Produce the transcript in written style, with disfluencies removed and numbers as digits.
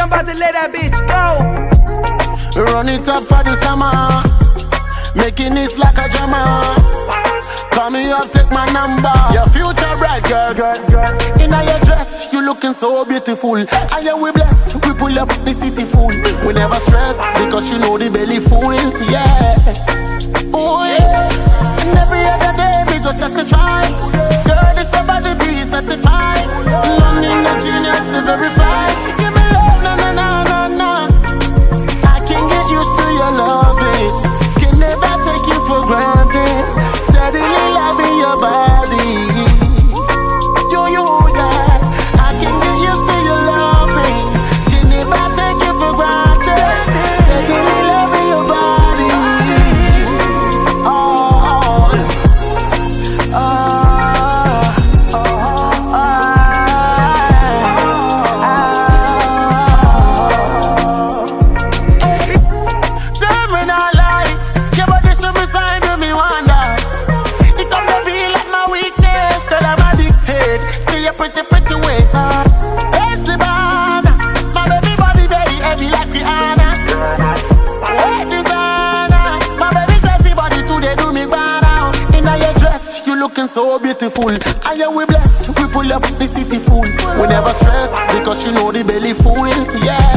I'm about to let that bitch go. Run it up for the summer, making it like a drama. Call me up, take my number. Your future bright girl. In your dress, you looking so beautiful. And yeah, we blessed, we pull up the city full. We never stress, because you know the belly full. Yeah, ooh yeah. And every other day we go testify. Girl, this somebody be certified. No need no genius to verify. Give me love, no, no, no, no, no. I can't get used to your loving. Can never take you for granted. Steadily loving your body. You, yeah. I can't get used to your loving. Can never take you for granted. Steadily loving your body. Damn, when I lie, your body should be signed to me wonders. It come to be like my weakness, and I'm addicted to your pretty, pretty ways. Hey, Sibana, my baby body very heavy like Rihanna. Hey, designer, my baby sexy body today do me banana. In your dress, you looking so beautiful. And yeah, we blessed, we pull up the city full. We never stress, because you know the belly full. Yeah.